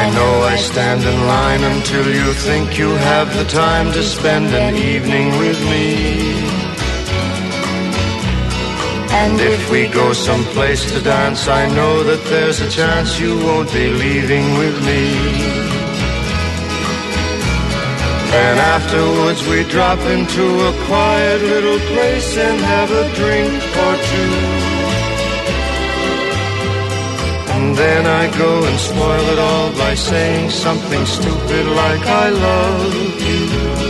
I know I stand in line until you think you have the time to spend an evening with me. And if we go someplace to dance, I know that there's a chance you won't be leaving with me. And afterwards we drop into a quiet little place and have a drink or two. And then I go and spoil it all by saying something stupid like I love you.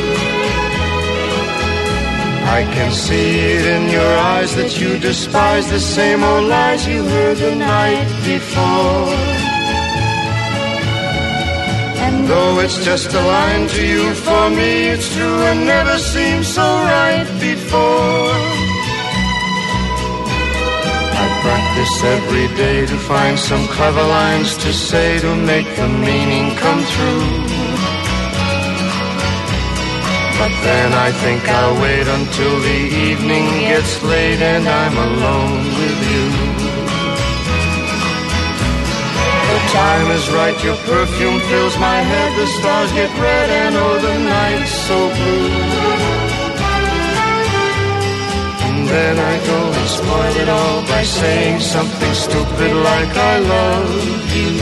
I can see it in your eyes that you despise the same old lies you heard the night before. And though it's just a line to you, for me it's true and never seemed so right before. I practice every day to find some clever lines to say to make the meaning come true. But then I think I'll wait until the evening gets late and I'm alone with you. The time is right, your perfume fills my head, the stars get red and oh the night's so blue. And then I go and spoil it all by saying something stupid like I love you.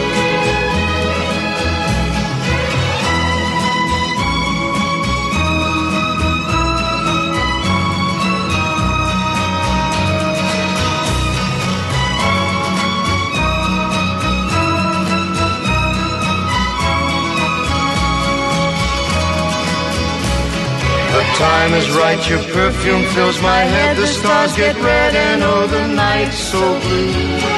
The time is right, your perfume fills my head, the stars get red and oh the night's so blue.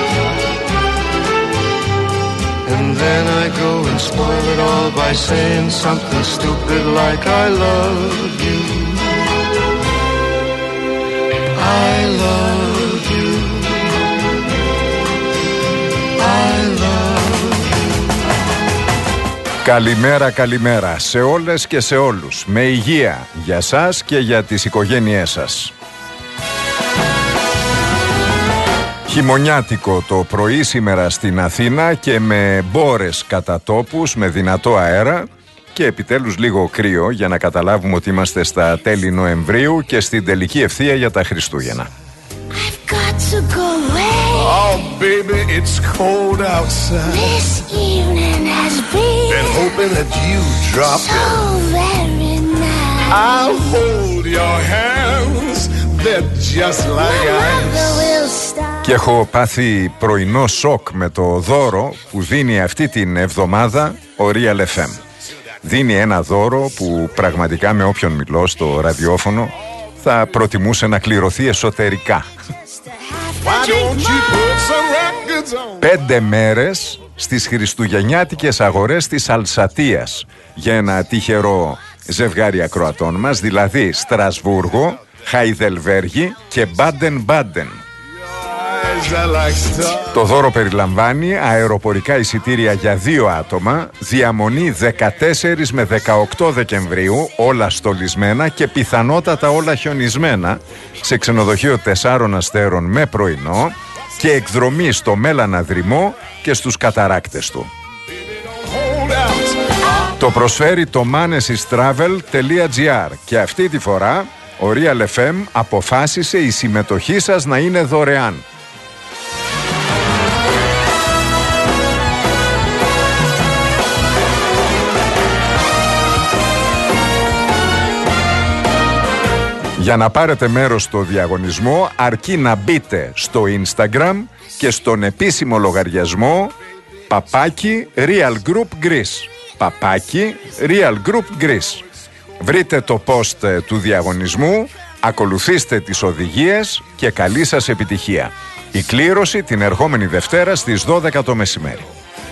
And then I go and spoil it all by saying something stupid like I love you. I love you. I love you. Καλημέρα, καλημέρα σε όλες και σε όλους. Με υγεία για σας και για τις οικογένειές σας. Χειμωνιάτικο το πρωί σήμερα στην Αθήνα και με μπόρες κατά τόπους, με δυνατό αέρα και επιτέλους λίγο κρύο για να καταλάβουμε ότι είμαστε στα τέλη Νοεμβρίου και στην τελική ευθεία για τα Χριστούγεννα. Oh baby, it's cold outside. This evening has been hoping that you drop so very nice. I'll hold your hands, they're just like ice. Και έχω πάθει πρωινό σοκ με το δώρο που δίνει αυτή την εβδομάδα ο Real FM. Δίνει ένα δώρο που πραγματικά με όποιον μιλώ στο ραδιόφωνο θα προτιμούσε να κληρωθεί εσωτερικά. 5 μέρες στις χριστουγεννιάτικες αγορές της Αλσατίας για ένα τυχερό ζευγάρι ακροατών μας, δηλαδή Στρασβούργο, Χαϊδελβέργη και Μπάντεν-Μπάντεν. Το δώρο περιλαμβάνει αεροπορικά εισιτήρια για 2 άτομα, διαμονή 14 με 18 Δεκεμβρίου, όλα στολισμένα και πιθανότατα όλα χιονισμένα, σε ξενοδοχείο 4 αστέρων με πρωινό και εκδρομή στο Μέλανα Δρυμό και στους καταράκτες του. Το προσφέρει το manesistravel.gr και αυτή τη φορά ο Real FM αποφάσισε η συμμετοχή σας να είναι δωρεάν. Για να πάρετε μέρος στο διαγωνισμό αρκεί να μπείτε στο Instagram και στον επίσημο λογαριασμό παπάκι Real Group Greece. Παπάκι Real Group Greece. Βρείτε το post του διαγωνισμού, ακολουθήστε τις οδηγίες και καλή σας επιτυχία. Η κλήρωση την ερχόμενη Δευτέρα στις 12 το μεσημέρι.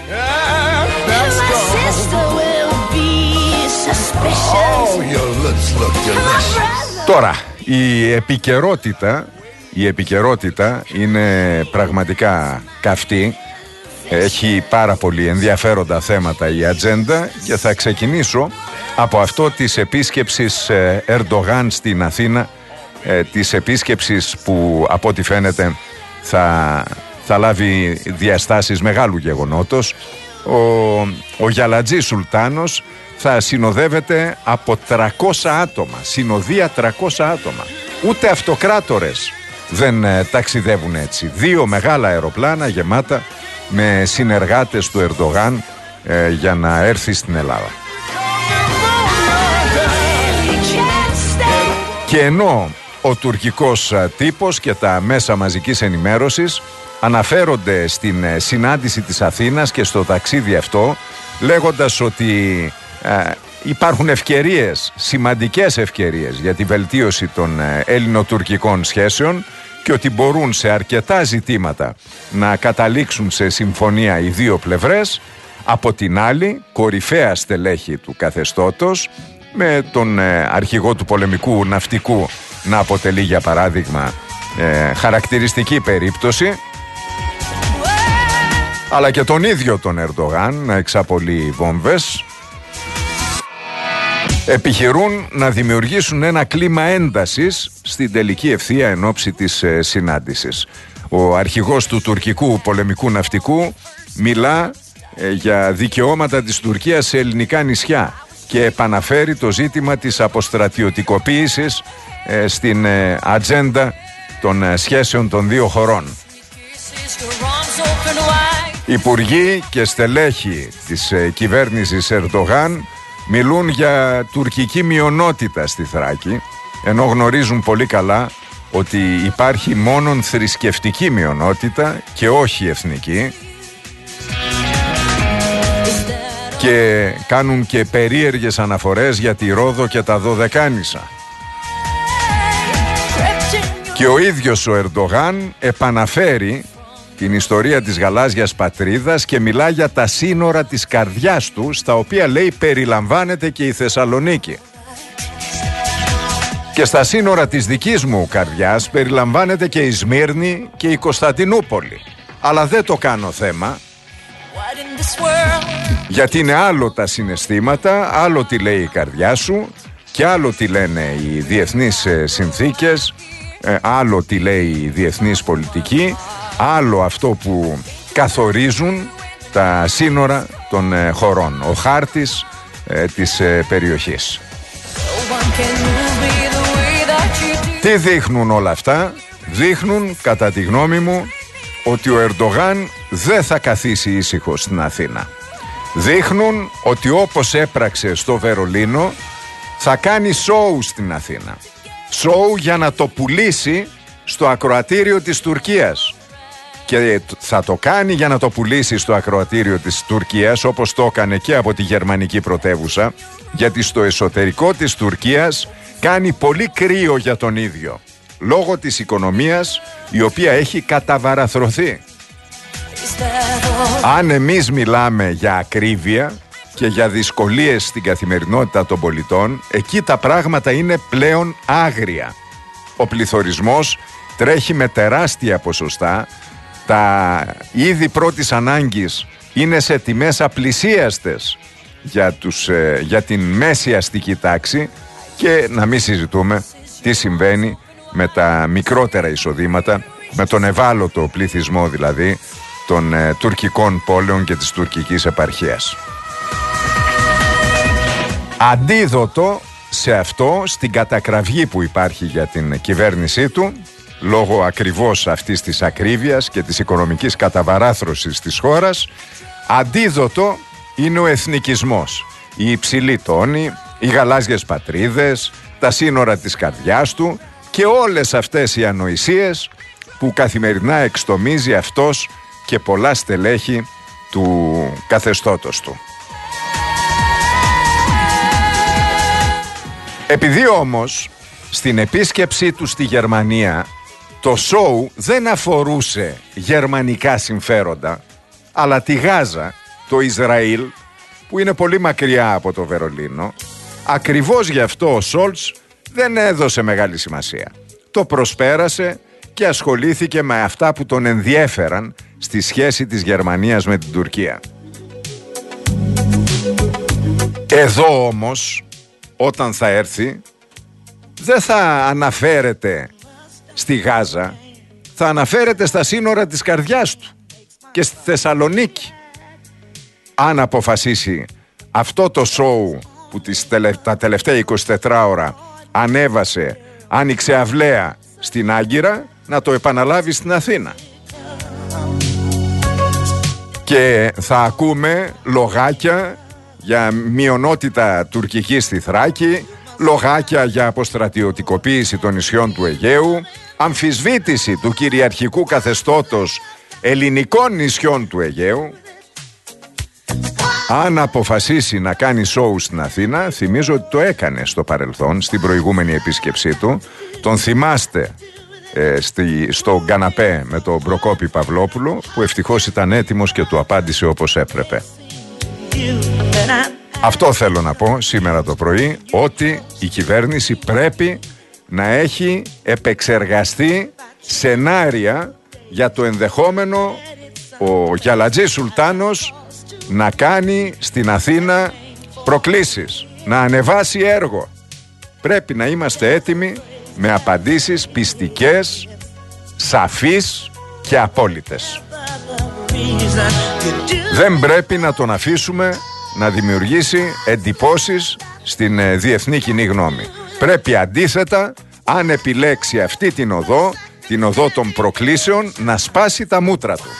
Τώρα, η επικαιρότητα είναι πραγματικά καυτή. Έχει πάρα πολύ ενδιαφέροντα θέματα η ατζέντα και θα ξεκινήσω από αυτό της επίσκεψης Ερντογάν στην Αθήνα, της επίσκεψης που από ό,τι φαίνεται θα λάβει διαστάσεις μεγάλου γεγονότος. ο Γιαλατζής Σουλτάνος θα συνοδεύεται από 300 άτομα, συνοδεία 300 άτομα. Ούτε αυτοκράτορες δεν ταξιδεύουν έτσι. 2 μεγάλα αεροπλάνα γεμάτα με συνεργάτες του Ερντογάν για να έρθει στην Ελλάδα. Και ενώ ο τουρκικός τύπος και τα μέσα μαζικής ενημέρωσης αναφέρονται στην συνάντηση της Αθήνας και στο ταξίδι αυτό, λέγοντας ότι υπάρχουν ευκαιρίες, σημαντικές ευκαιρίες για τη βελτίωση των ελληνοτουρκικών σχέσεων και ότι μπορούν σε αρκετά ζητήματα να καταλήξουν σε συμφωνία οι δύο πλευρές. Από την άλλη, κορυφαία στελέχη του καθεστώτος, με τον αρχηγό του πολεμικού ναυτικού να αποτελεί για παράδειγμα χαρακτηριστική περίπτωση, αλλά και τον ίδιο τον Ερντογάν να εξαπολύει βόμβες, επιχειρούν να δημιουργήσουν ένα κλίμα έντασης στην τελική ευθεία εν ώψη της συνάντησης. Ο αρχηγός του τουρκικού πολεμικού ναυτικού μιλά για δικαιώματα της Τουρκίας σε ελληνικά νησιά και επαναφέρει το ζήτημα της αποστρατιωτικοποίησης στην ατζέντα των σχέσεων των δύο χωρών. Υπουργοί και στελέχη της κυβέρνησης Ερντογάν μιλούν για τουρκική μειονότητα στη Θράκη, ενώ γνωρίζουν πολύ καλά ότι υπάρχει μόνον θρησκευτική μειονότητα και όχι εθνική, και κάνουν και περίεργες αναφορές για τη Ρόδο και τα Δωδεκάνησα. Και ο ίδιος ο Ερντογάν επαναφέρει την ιστορία της γαλάζιας πατρίδας και μιλά για τα σύνορα της καρδιάς του, στα οποία λέει περιλαμβάνεται και η Θεσσαλονίκη. Και στα σύνορα της δικής μου καρδιάς περιλαμβάνεται και η Σμύρνη και η Κωνσταντινούπολη. Αλλά δεν το κάνω θέμα, γιατί είναι άλλο τα συναισθήματα, άλλο τι λέει η καρδιά σου και άλλο τι λένε οι διεθνείς συνθήκες, άλλο τι λέει η διεθνής πολιτική, άλλο αυτό που καθορίζουν τα σύνορα των χωρών, ο χάρτης της περιοχής. Τι δείχνουν όλα αυτά? Δείχνουν, κατά τη γνώμη μου, ότι ο Ερντογάν δεν θα καθίσει ήσυχος στην Αθήνα. Δείχνουν ότι όπως έπραξε στο Βερολίνο θα κάνει σόου στην Αθήνα. Σόου για να το πουλήσει στο ακροατήριο της Τουρκίας. Και θα το κάνει για να το πουλήσει στο ακροατήριο της Τουρκίας, όπως το έκανε και από τη γερμανική πρωτεύουσα, γιατί στο εσωτερικό της Τουρκίας κάνει πολύ κρύο για τον ίδιο, λόγω της οικονομίας η οποία έχει καταβαραθρωθεί. Αν εμείς μιλάμε για ακρίβεια και για δυσκολίες στην καθημερινότητα των πολιτών, εκεί τα πράγματα είναι πλέον άγρια. Ο πληθωρισμός τρέχει με τεράστια ποσοστά, τα είδη πρώτης ανάγκης είναι σε τιμές απλησίαστες για την μέση αστική τάξη, και να μην συζητούμε τι συμβαίνει με τα μικρότερα εισοδήματα, με τον ευάλωτο πληθυσμό δηλαδή των τουρκικών πόλεων και της τουρκικής επαρχίας. Αντίδοτο σε αυτό, στην κατακραυγή που υπάρχει για την κυβέρνησή του, λόγω ακριβώς αυτής της ακρίβειας και της οικονομικής καταβαράθρωσης της χώρας, αντίδοτο είναι ο εθνικισμός, η υψηλή τόνη, οι γαλάζιες πατρίδες, τα σύνορα της καρδιάς του και όλες αυτές οι ανοησίες που καθημερινά εξτομίζει αυτός και πολλά στελέχη του καθεστώτος του. Επειδή όμως στην επίσκεψή του στη Γερμανία το σόου δεν αφορούσε γερμανικά συμφέροντα, αλλά τη Γάζα, το Ισραήλ, που είναι πολύ μακριά από το Βερολίνο, ακριβώς γι' αυτό ο Σόλτς δεν έδωσε μεγάλη σημασία. Το προσπέρασε και ασχολήθηκε με αυτά που τον ενδιέφεραν στη σχέση της Γερμανίας με την Τουρκία. Εδώ όμως, όταν θα έρθει, δεν θα αναφέρεται στη Γάζα, θα αναφέρεται στα σύνορα της καρδιάς του και στη Θεσσαλονίκη. αν αποφασίσει αυτό το σόου που τα τελευταία 24 ώρα ανέβασε, άνοιξε αυλαία στην Άγκυρα, να το επαναλάβει στην Αθήνα. Και θα ακούμε λογάκια για μειονότητα τουρκική στη Θράκη, λογάκια για αποστρατιωτικοποίηση των νησιών του Αιγαίου, αμφισβήτηση του κυριαρχικού καθεστώτος ελληνικών νησιών του Αιγαίου. Αν αποφασίσει να κάνει σόου στην Αθήνα, θυμίζω ότι το έκανε στο παρελθόν, στην προηγούμενη επίσκεψή του. Τον θυμάστε στο καναπέ με τον Προκόπη Παυλόπουλο, που ευτυχώς ήταν έτοιμος και του απάντησε όπως έπρεπε. Αυτό θέλω να πω σήμερα το πρωί, ότι η κυβέρνηση πρέπει να έχει επεξεργαστεί σενάρια για το ενδεχόμενο ο Γιαλατζής Σουλτάνος να κάνει στην Αθήνα προκλήσεις, να ανεβάσει έργο. Πρέπει να είμαστε έτοιμοι με απαντήσεις πιστικές, σαφείς και απόλυτες. Δεν πρέπει να τον αφήσουμε να δημιουργήσει εντυπώσεις στην διεθνή κοινή γνώμη. Πρέπει αντίθετα, αν επιλέξει αυτή την οδό των προκλήσεων, να σπάσει τα μούτρα του.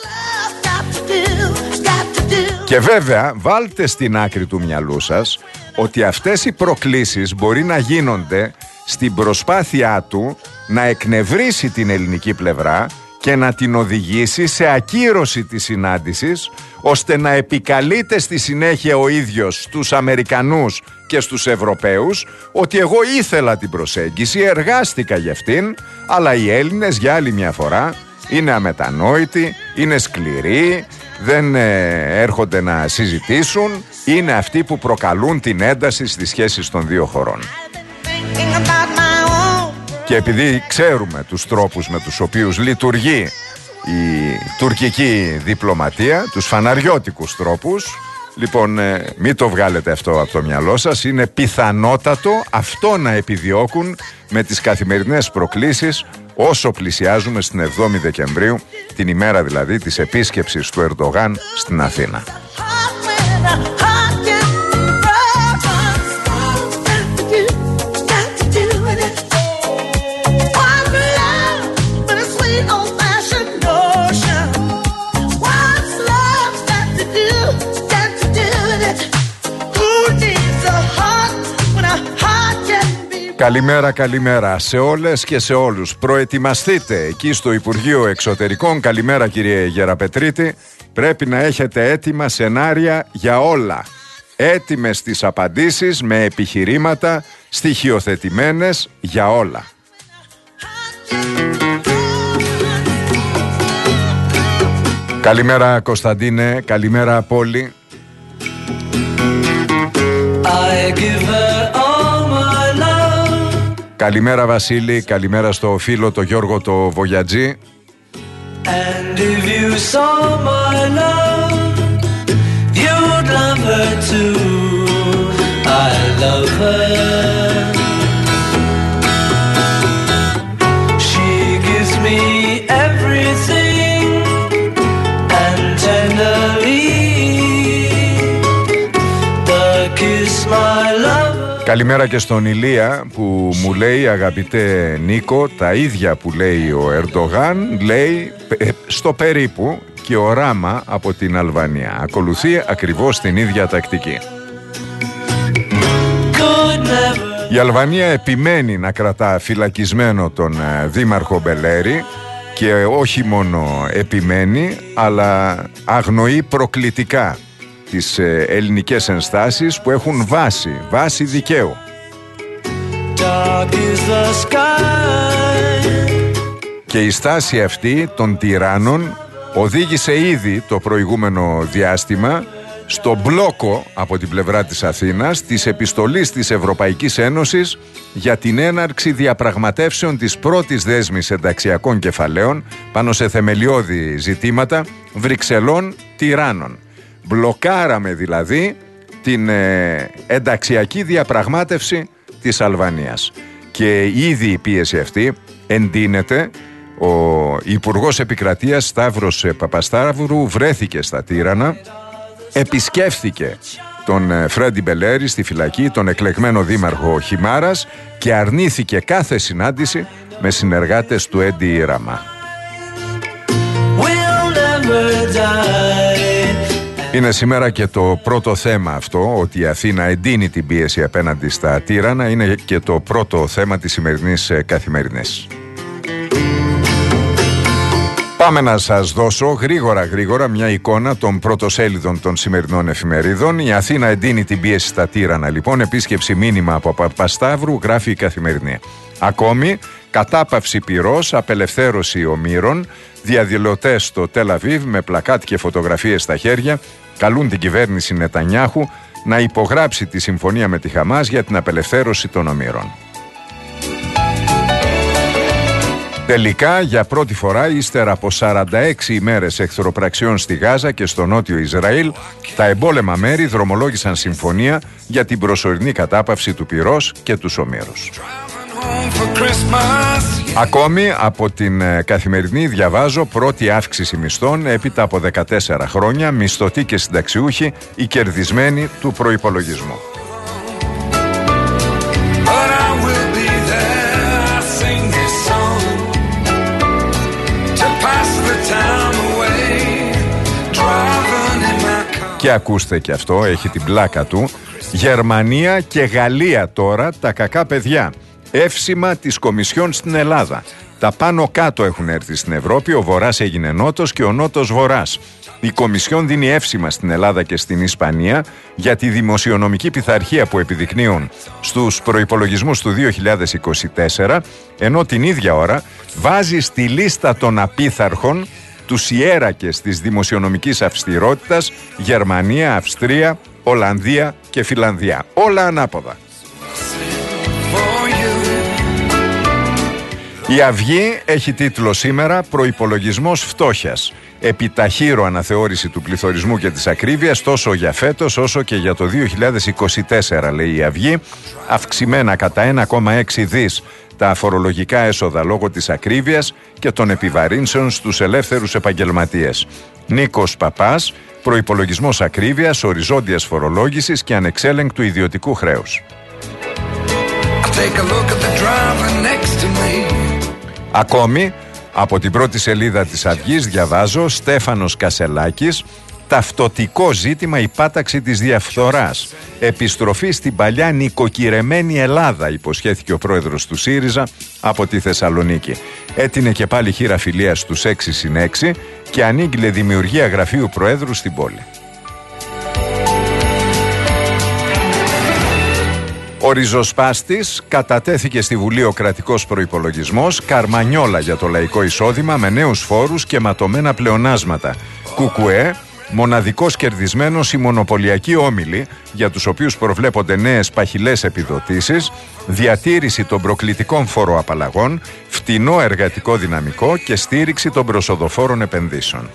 Και βέβαια βάλτε στην άκρη του μυαλού σας ότι αυτές οι προκλήσεις μπορεί να γίνονται στην προσπάθειά του να εκνευρίσει την ελληνική πλευρά και να την οδηγήσει σε ακύρωση της συνάντησης, ώστε να επικαλείται στη συνέχεια ο ίδιος στους Αμερικανούς και στους Ευρωπαίους ότι εγώ ήθελα την προσέγγιση, εργάστηκα για αυτήν, αλλά οι Έλληνες για άλλη μια φορά είναι αμετανόητοι, είναι σκληροί, δεν έρχονται να συζητήσουν, είναι αυτοί που προκαλούν την ένταση στις σχέσεις των δύο χωρών. Και επειδή ξέρουμε τους τρόπους με τους οποίους λειτουργεί η τουρκική διπλωματία, τους φαναριώτικους τρόπους, λοιπόν μην το βγάλετε αυτό από το μυαλό σας, είναι πιθανότατο αυτό να επιδιώκουν με τις καθημερινές προκλήσεις όσο πλησιάζουμε στην 7η Δεκεμβρίου, την ημέρα δηλαδή της επίσκεψης του Ερντογάν στην Αθήνα. Καλημέρα, καλημέρα σε όλες και σε όλους. Προετοιμαστείτε εκεί στο Υπουργείο Εξωτερικών. Καλημέρα κύριε Γεραπετρίτη. Πρέπει να έχετε έτοιμα σενάρια για όλα. Έτοιμες τις απαντήσεις με επιχειρήματα στοιχειοθετημένες για όλα. Καλημέρα Κωνσταντίνε, καλημέρα Πόλη. Καλημέρα Βασίλη, καλημέρα στο φίλο το Γιώργο το Βογιατζή. And if you saw my love, you'd love her too. I love her. She gives me everything and tenderly the kiss my love. Καλημέρα και στον Ηλία που μου λέει, αγαπητέ Νίκο, τα ίδια που λέει ο Ερντογάν, λέει στο περίπου και ο Ράμα από την Αλβανία. Ακολουθεί ακριβώς την ίδια τακτική. Η Αλβανία επιμένει να κρατά φυλακισμένο τον δήμαρχο Μπελέρη και όχι μόνο επιμένει, αλλά αγνοεί προκλητικά τις ελληνικές ενστάσεις που έχουν βάση δικαίου. Και η στάση αυτή των τυράννων οδήγησε ήδη το προηγούμενο διάστημα στο μπλόκο από την πλευρά της Αθήνας της επιστολής της Ευρωπαϊκής Ένωσης για την έναρξη διαπραγματεύσεων της πρώτης δέσμης ενταξιακών κεφαλαίων πάνω σε θεμελιώδη ζητήματα Βρυξελών τυράννων. Μπλοκάραμε δηλαδή την ενταξιακή διαπραγμάτευση της Αλβανίας. Και ήδη η πίεση αυτή εντείνεται. Ο Υπουργός Επικρατείας Σταύρος Παπασταύρου βρέθηκε στα Τύρανα επισκέφθηκε τον Φρέντι Μπελέρη στη φυλακή, τον εκλεγμένο δήμαρχο Χιμάρας, και αρνήθηκε κάθε συνάντηση με συνεργάτες του Έντι Ραμά. Είναι σήμερα και το πρώτο θέμα αυτό, ότι η Αθήνα εντείνει την πίεση απέναντι στα τύρανα. Είναι και το πρώτο θέμα της σημερινής Καθημερινής. Πάμε να σας δώσω γρήγορα μια εικόνα των πρωτοσέλιδων των σημερινών εφημερίδων. Η Αθήνα εντείνει την πίεση στα τύρανα, λοιπόν. Επίσκεψη μήνυμα από Παπασταύρου, γράφει η Καθημερινή. Ακόμη, κατάπαυση πυρός, απελευθέρωση ομήρων. Διαδηλωτές στο Τελ Αβίβ με πλακάτ και φωτογραφίες στα χέρια καλούν την κυβέρνηση Νετανιάχου να υπογράψει τη συμφωνία με τη Χαμάς για την απελευθέρωση των ομήρων. Τελικά, για πρώτη φορά, ύστερα από 46 ημέρες εχθροπραξιών στη Γάζα και στο νότιο Ισραήλ, τα εμπόλεμα μέρη δρομολόγησαν συμφωνία για την προσωρινή κατάπαυση του πυρός και τους ομήρους. Ακόμη από την Καθημερινή διαβάζω: πρώτη αύξηση μισθών έπειτα από 14 χρόνια, μισθωτοί και συνταξιούχοι οι κερδισμένοι του προϋπολογισμού. Και ακούστε και αυτό, έχει την πλάκα του. Γερμανία και Γαλλία τώρα τα κακά παιδιά. Εύσημα της Κομισιόν στην Ελλάδα. Τα πάνω κάτω έχουν έρθει στην Ευρώπη, ο Βορράς έγινε Νότος και ο Νότος Βορράς. Η Κομισιόν δίνει εύσημα στην Ελλάδα και στην Ισπανία για τη δημοσιονομική πειθαρχία που επιδεικνύουν στους προϋπολογισμούς του 2024, ενώ την ίδια ώρα βάζει στη λίστα των απίθαρχων τους ιέρακες της δημοσιονομικής αυστηρότητας Γερμανία, Αυστρία, Ολλανδία και Φιλανδία. Όλα ανάποδα. Η Αυγή έχει τίτλο σήμερα «Προϋπολογισμός φτώχειας». Επιταχύρω αναθεώρηση του πληθωρισμού και της ακρίβειας τόσο για φέτος όσο και για το 2024, λέει η Αυγή. Αυξημένα κατά 1,6 δις τα φορολογικά έσοδα λόγω της ακρίβειας και των επιβαρύνσεων στους ελεύθερους επαγγελματίες. Νίκος Παπάς, προϋπολογισμός ακρίβειας, οριζόντιας φορολόγησης και ανεξέλεγκτου ιδιωτικού χρέους. Ακόμη, από την πρώτη σελίδα της Αυγής διαβάζω: Στέφανος Κασελάκης, ταυτοτικό ζήτημα η πάταξη της διαφθοράς. Επιστροφή στην παλιά νοικοκυρεμένη Ελλάδα, υποσχέθηκε ο πρόεδρος του ΣΥΡΙΖΑ από τη Θεσσαλονίκη. Έτεινε και πάλι χείρα φιλίας στους 6+6 και ανήγγειλε δημιουργία γραφείου προέδρου στην πόλη. Ο ριζοσπάστης, κατατέθηκε στη Βουλή ο κρατικός προϋπολογισμός, καρμανιόλα για το λαϊκό εισόδημα με νέους φόρους και ματωμένα πλεονάσματα. Κουκουέ, μοναδικός κερδισμένος οι μονοπωλιακοί όμιλοι, για τους οποίους προβλέπονται νέες παχυλές επιδοτήσεις, διατήρηση των προκλητικών φοροαπαλλαγών, φτηνό εργατικό δυναμικό και στήριξη των προσοδοφόρων επενδύσεων.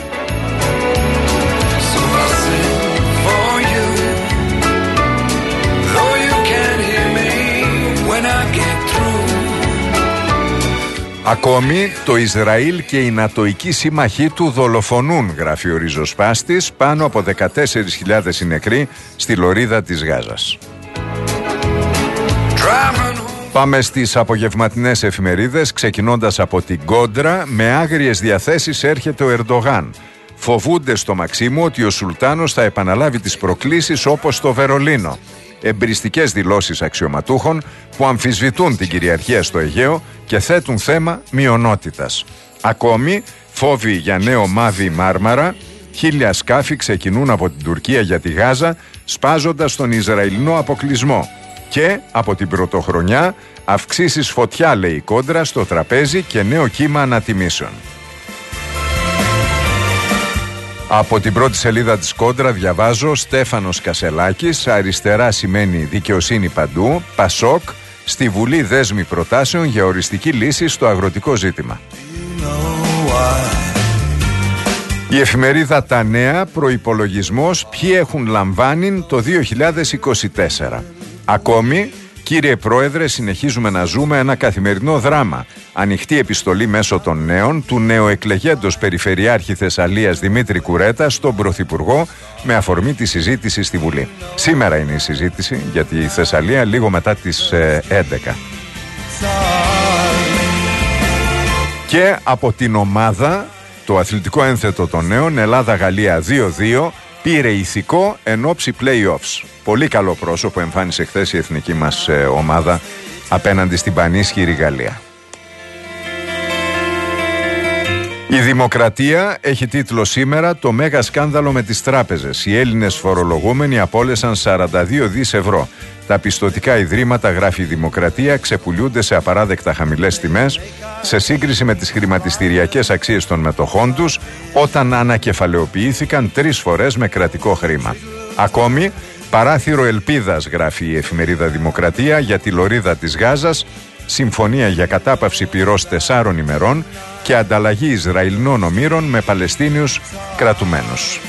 Ακόμη, το Ισραήλ και οι νατοικοί σύμμαχοί του δολοφονούν, γράφει ο ριζοσπάστης, πάνω από 14.000 νεκροί στη λωρίδα της Γάζας. Πάμε στις απογευματινές εφημερίδες, ξεκινώντας από την Κόντρα. Με άγριες διαθέσεις έρχεται ο Ερντογάν. Φοβούνται στο Μαξίμου ότι ο Σουλτάνος θα επαναλάβει τις προκλήσεις όπως στο Βερολίνο. Εμπριστικές δηλώσεις αξιωματούχων που αμφισβητούν την κυριαρχία στο Αιγαίο και θέτουν θέμα μειονότητας. Ακόμη, φόβοι για νέο Μάβι Μάρμαρα. 1.000 σκάφη ξεκινούν από την Τουρκία για τη Γάζα, σπάζοντας τον Ισραηλινό αποκλεισμό. Και από την πρωτοχρονιά, αυξήσεις φωτιά, λέει η Κόντρα, στο τραπέζι και νέο κύμα ανατιμήσεων. Από την πρώτη σελίδα της Κόντρα διαβάζω: Στέφανος Κασελάκης, αριστερά σημαίνει δικαιοσύνη παντού. Πασόκ, στη Βουλή δέσμη προτάσεων για οριστική λύση στο αγροτικό ζήτημα. Η εφημερίδα Τα Νέα, προϋπολογισμός ποιοι έχουν λαμβάνει το 2024. Ακόμη, Κύριε Πρόεδρε, συνεχίζουμε να ζούμε ένα καθημερινό δράμα. Ανοιχτή επιστολή μέσω των νέων του νεοεκλεγέντος Περιφερειάρχη Θεσσαλίας Δημήτρη Κουρέτα στον Πρωθυπουργό με αφορμή τη συζήτηση στη Βουλή. Σήμερα είναι η συζήτηση για τη Θεσσαλία λίγο μετά τις 11. Και από την ομάδα, το αθλητικό ένθετο των νέων, Ελλάδα-Γαλλία 2-2, πήρε ηθικό εν ώψη play-offs. Πολύ καλό πρόσωπο εμφάνισε χθες η εθνική μας ομάδα απέναντι στην πανίσχυρη Γαλλία. Η Δημοκρατία έχει τίτλο σήμερα «Το μέγα σκάνδαλο με τις τράπεζες. Οι Έλληνες φορολογούμενοι απόλεσαν 42 δις ευρώ. Τα πιστωτικά ιδρύματα», γράφει η Δημοκρατία, «ξεπουλούνται σε απαράδεκτα χαμηλές τιμές σε σύγκριση με τις χρηματιστηριακές αξίες των μετοχών τους όταν ανακεφαλαιοποιήθηκαν 3 φορές με κρατικό χρήμα». Ακόμη, παράθυρο ελπίδας, γράφει η εφημερίδα Δημοκρατία, για τη λωρίδα της Γάζας, συμφωνία για κατάπαυση πυρός 4 ημερών και ανταλλαγή Ισραηλινών ομήρων με Παλαιστίνιους κρατουμένους.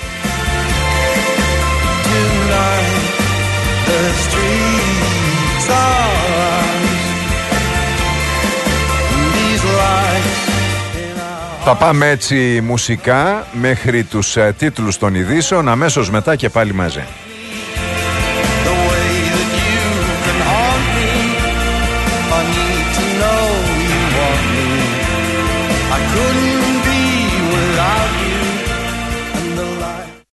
Θα πάμε έτσι μουσικά μέχρι τους τίτλους των ειδήσεων, αμέσως μετά και πάλι μαζί.